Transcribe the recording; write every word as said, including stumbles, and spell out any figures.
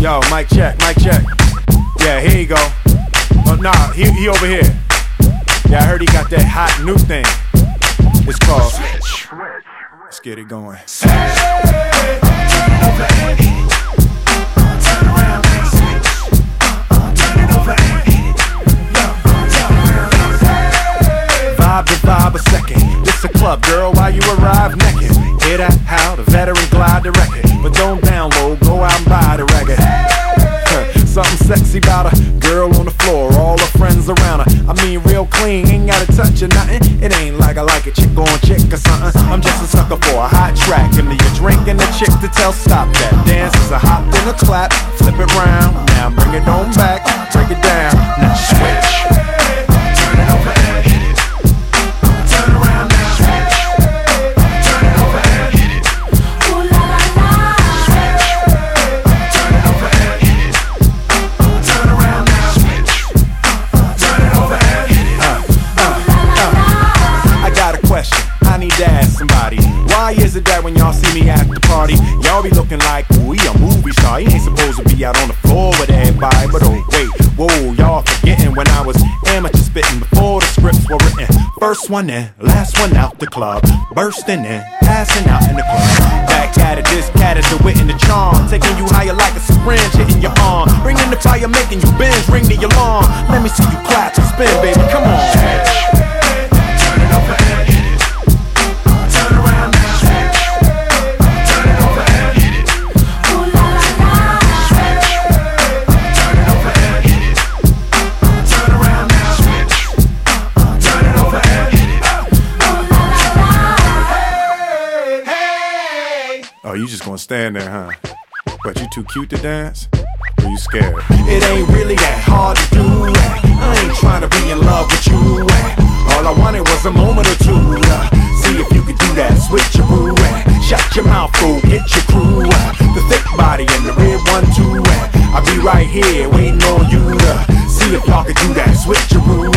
Yo, mic check, mic check. Yeah, here you go. Oh, nah, he, he over here. Yeah, I heard he got that hot new thing. It's called Switch. Let's get it going. Hey, turn it over and hit it. Turn around and switch. Turn it over and hit it. Turn around and switch. Vibe to vibe a second. This a club, girl, while you arrive naked. Hear that? How the veteran glide the record. But don't download, go out and buy the record. Something sexy about a girl on the floor, all her friends around her. I mean real clean, ain't gotta touch or nothing. It ain't like I like a chick on chick or something. I'm just a sucker for a hot track. Give me a drink and a chick to tell stop that. Dance is a hop then a clap, flip it round. Now bring it on back, break it down. Now switch. Turn it over and hit it. Turn around now. Switch. Turn it over and hit it. Ooh la la la. Switch. Turn it over and hit it. Turn around now. Switch. Turn it over and hit it. Uh, uh, uh. I got a question, I need to ask somebody. Why is it that when y'all see me at the party, y'all be looking like, ooh, he a movie star? He ain't supposed to be out on the floor with everybody. But oh wait, whoa, y'all forgetting when I was amateur spitting before the scripts were written. First one in, last one out the club, bursting in, passing out in the club. Back at it, this cat is the wit and the charm, taking you higher like a syringe hitting your arm, bringing the fire, making you bend, ring the alarm. Let me see you clap and spin, baby, come on. Turn it over and hit it. Turn around now. Switch. Turn it over and hit it. Ooh la la la. Switch. Turn it over and hit it. Turn around now. Switch. Turn it over and hit it. Ooh la la la. Hey, hey. Oh, you just gonna stand there, huh? But you too cute to dance? Or you scared? It ain't really that hard to do. I ain't trying to be in love with you. All I wanted was a moment or two. See if you could do that switcheroo. Shut your mouth, fool, get your crew. The thick body and the red one too. I'll be right here waiting on you to see if y'all could do that switcheroo.